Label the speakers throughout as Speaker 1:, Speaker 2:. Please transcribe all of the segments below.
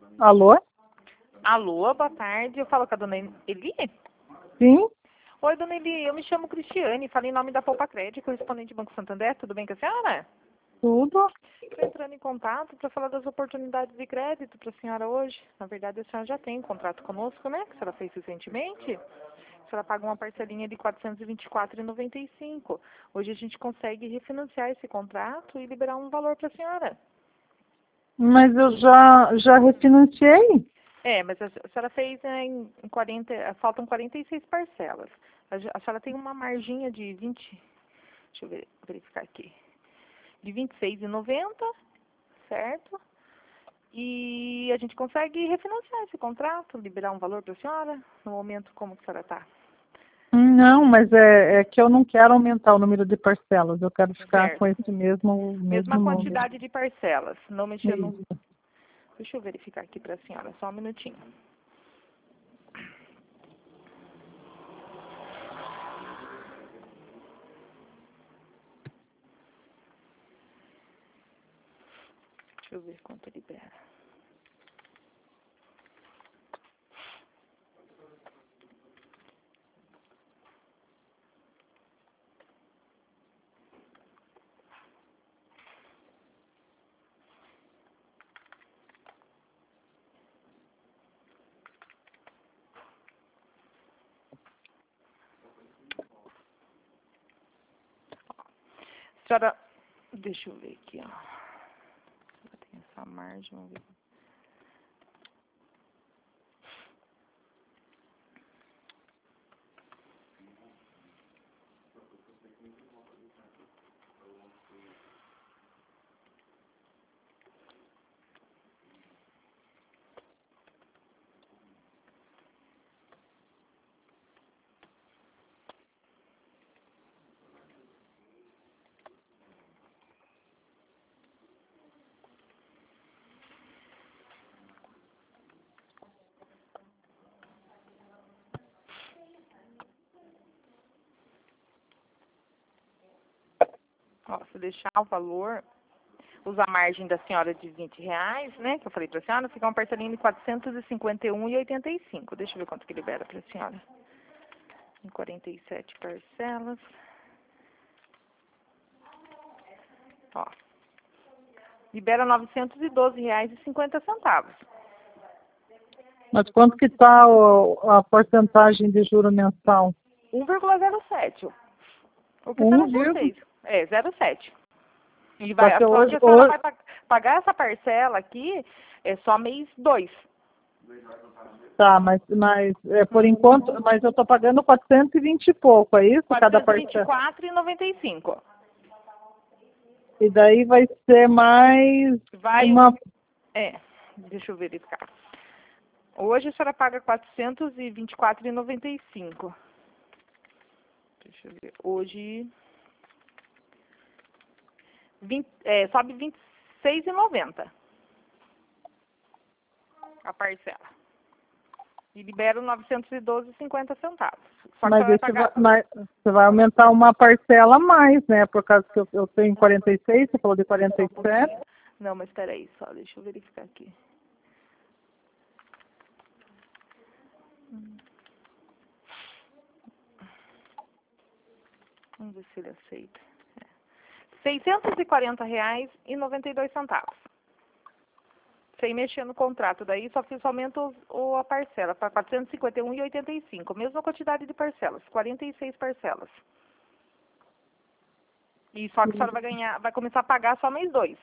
Speaker 1: Alô?
Speaker 2: Alô, boa tarde. Eu falo com a dona Eli?
Speaker 1: Sim?
Speaker 2: Oi, dona Eli. Eu me chamo Cristiane. Falei em nome da Poupa Crédito, correspondente do Banco Santander. Tudo bem com a senhora?
Speaker 1: Tudo?
Speaker 2: Estou entrando em contato para falar das oportunidades de crédito para a senhora hoje. Na verdade, a senhora já tem um contrato conosco, né? Que a senhora fez recentemente. A senhora paga uma parcelinha de R$ 424,95. Hoje a gente consegue refinanciar esse contrato e liberar um valor para a senhora.
Speaker 1: Mas eu já refinanciei.
Speaker 2: Mas a senhora fez em 40, faltam 46 parcelas. A senhora tem uma marginha de 20, deixa eu verificar aqui, de R$ 26,90, certo? E a gente consegue refinanciar esse contrato, liberar um valor para a senhora, no momento como que a senhora está.
Speaker 1: Não, mas é que eu não quero aumentar o número de parcelas. Eu quero ficar
Speaker 2: Certo.
Speaker 1: com esse mesmo
Speaker 2: Mesma
Speaker 1: número.
Speaker 2: quantidade de parcelas, não mexer no...
Speaker 1: Isso.
Speaker 2: Deixa eu verificar aqui para a senhora, só um minutinho. Deixa eu ver quanto libera. Senhora, deixa eu ver aqui, ó. Tem essa margem, vamos ver. Ó, se deixar o valor, usar a margem da senhora de R$ 20, né, que eu falei para a senhora, fica uma parcelinha de R$ 451,85. Deixa eu ver quanto que libera para a senhora. Em 47 parcelas. Ó, libera R$ 912,50.
Speaker 1: Mas quanto que está a porcentagem de juro mensal?
Speaker 2: 1,07. O que a
Speaker 1: Um
Speaker 2: senhora já
Speaker 1: vírgula.
Speaker 2: fez? 0,7. E
Speaker 1: Só que
Speaker 2: só
Speaker 1: hoje,
Speaker 2: que a senhora vai pagar essa parcela aqui é só mês 2.
Speaker 1: tá, mas por enquanto, mas eu estou pagando 420 e pouco, é isso? Cada parcela.
Speaker 2: 424,95.
Speaker 1: E daí vai ser mais
Speaker 2: Vai,
Speaker 1: uma.
Speaker 2: deixa eu verificar. Hoje a senhora paga 424,95. Deixa eu ver. Hoje sobe 26,90 a parcela. E libera 912,50. Só que
Speaker 1: Mas,
Speaker 2: você vai pagar.
Speaker 1: mas você vai aumentar uma parcela a mais, né? Por causa que eu tenho 46, você falou de 47.
Speaker 2: Não, mas espera aí, só deixa eu verificar aqui. Vamos ver se ele aceita. R$ 640,92. Sem mexer no contrato. Daí só fiz aumento a parcela para 451,85. Mesma quantidade de parcelas, 46 parcelas. E só que a senhora vai começar a pagar só mês 2.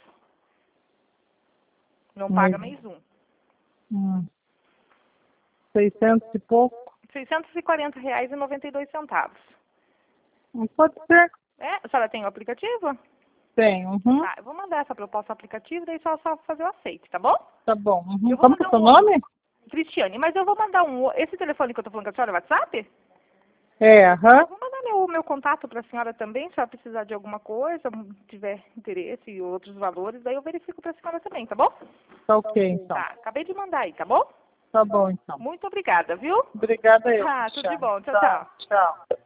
Speaker 2: Não paga mês 1.
Speaker 1: 600 e pouco.
Speaker 2: R$ 640,92.
Speaker 1: Pode ser.
Speaker 2: A senhora tem o aplicativo?
Speaker 1: Tem. Uhum.
Speaker 2: Tá, eu vou mandar essa proposta ao aplicativo, daí só fazer o aceite, tá bom?
Speaker 1: Tá bom. Uhum.
Speaker 2: Eu vou
Speaker 1: Como que é
Speaker 2: mandar
Speaker 1: o seu nome?
Speaker 2: Cristiane, mas eu vou mandar esse telefone que eu tô falando com a senhora é WhatsApp?
Speaker 1: Aham.
Speaker 2: Eu vou mandar meu contato para a senhora também, se ela precisar de alguma coisa, tiver interesse e outros valores, daí eu verifico para a senhora também, tá bom?
Speaker 1: Tá ok, então.
Speaker 2: Tá, acabei de mandar aí, tá bom?
Speaker 1: Tá bom, então.
Speaker 2: Muito obrigada, viu?
Speaker 1: Obrigada eu.
Speaker 2: Tá, tudo de bom. Tchau,
Speaker 1: Tchau.
Speaker 2: tchau.
Speaker 1: Tchau.